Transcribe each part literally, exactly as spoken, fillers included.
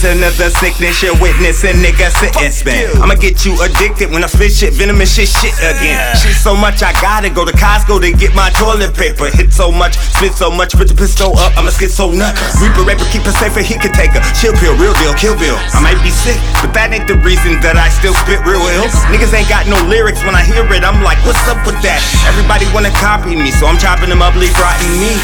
Prisoners of sickness, you're witnessing nigga sitting spin. I'ma get you addicted when I spit shit, venomous shit, shit again. Shit so much I gotta go to Costco to get my toilet paper. Hit so much, spit so much, put the pistol up, I'ma skid so nuts. Reaper, raper, keep it safer, he could take a chill pill, real deal, kill bill. I might be sick, but that ain't the reason that I still spit real ill. Niggas ain't got no lyrics, when I hear it, I'm like, what's up with that? Everybody wanna copy me, so I'm chopping them up, leave rotten meat.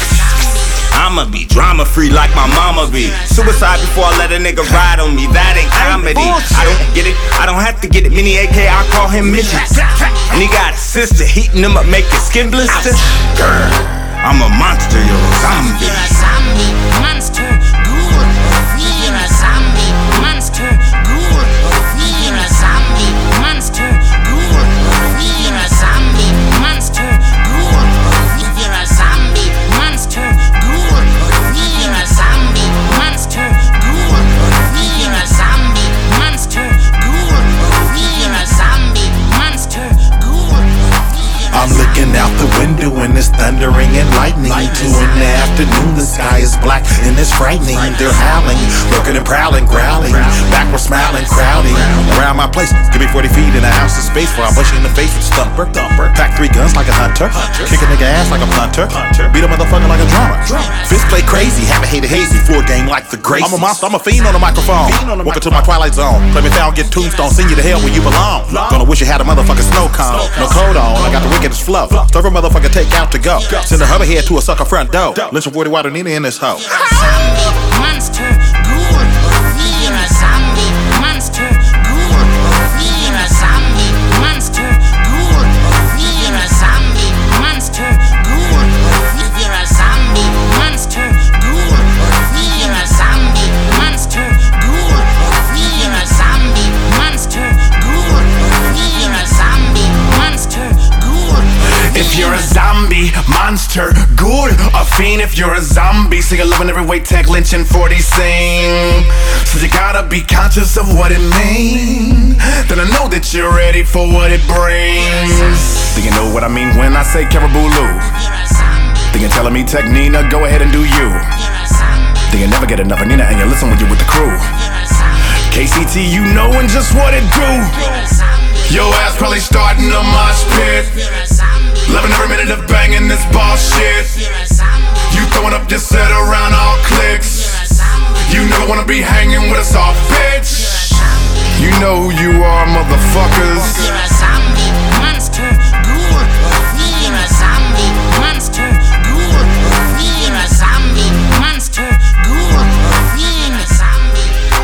I'ma be drama free like my mama be. Suicide before I let a nigga ride on me, that ain't comedy. I don't get it, I don't have to get it. Mini A K, I call him midget. And he got a sister, heating him up, making skin blisters. Girl, I'm a monster, you're a zombie. You're a zombie, monster, ghoul, or fiend. You're a zombie, monster, ghoul, or fiend. You're a zombie, monster, ghoul, or fiend. You're a zombie, monster, ghoul, or fiend. You're a zombie, monster, ghoul, or fiend. You're a zombie, monster, ghoul, or fiend. You're a zombie, monster, ghoul, or fiend. You're a zombie, monster, ghoul, or fiend. I'm looking out the window and it's thundering and lightning. Two in the afternoon, the sky is black and it's frightening. They're howling, looking and prowling, growling. Backward smiling, crowding around my place. Give me forty feet in a ounce of space before I bush in the face with stumper. Pack three guns like a hunter, kick a nigga ass like a punter, beat a motherfucker like a drummer. Fist play crazy, have a hater hazy, floor game like the Gracies. I'm a monster, I'm a fiend on the microphone. Welcome to my twilight zone. Play me foul, get tombstone, send you to hell where you belong. Gonna wish you had a motherfucking snow cone. No coat on, I got the wickedest flow. Serve a motherfucker take out to go. Send a hover head to a sucker front door. Lynch a forty water Nina in this hoe. Zombie, monster, ghoul, or fiend. You're a zombie, monster, ghoul, or fiend. You're a zombie, monster, ghoul, or fiend. You're a zombie, monster, ghoul, or fiend. You're a zombie, monster, ghoul, or fiend. You're a zombie, monster, ghoul, or fiend. You're a zombie, monster, ghoul, or fiend. You're a zombie, monster, ghoul, or fiend. If you're a zombie, monster, ghoul, or fiend. If you're a zombie, so you're loving every way Tech Lynch and forty sing. So you gotta be conscious of what it means. Then I know that you're ready for what it brings. Do you know what I mean when I say Caribou Lou? You're a zombie, Then you're telling me Tech Nina, go ahead and do you. you're a zombie, Then you never get enough of Nina and you listen when you're with the crew. you're a zombie, K C T, you knowin' just what it do. you're a zombie, Your ass probably starting a mosh pit. you're a zombie, Loving every minute of banging this boss shit. you're a zombie, You throwing up your set around all clicks. you're a zombie, You never wanna be hanging with a soft bitch. you're a zombie, You know who you are, motherfuckers. you're a zombie, monster, ghoul, or fiend. You're a zombie, monster, ghoul, or fiend. You're a zombie, monster, ghoul, or fiend. You're a zombie,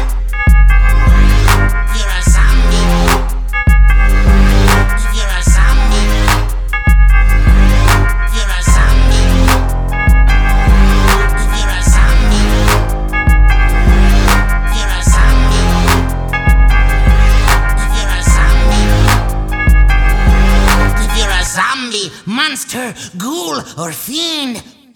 you're a zombie, you're a zombie, you're a zombie, you're a zombie, you're a zombie, you're a zombie, if you're a zombie, monster, ghoul, or fiend.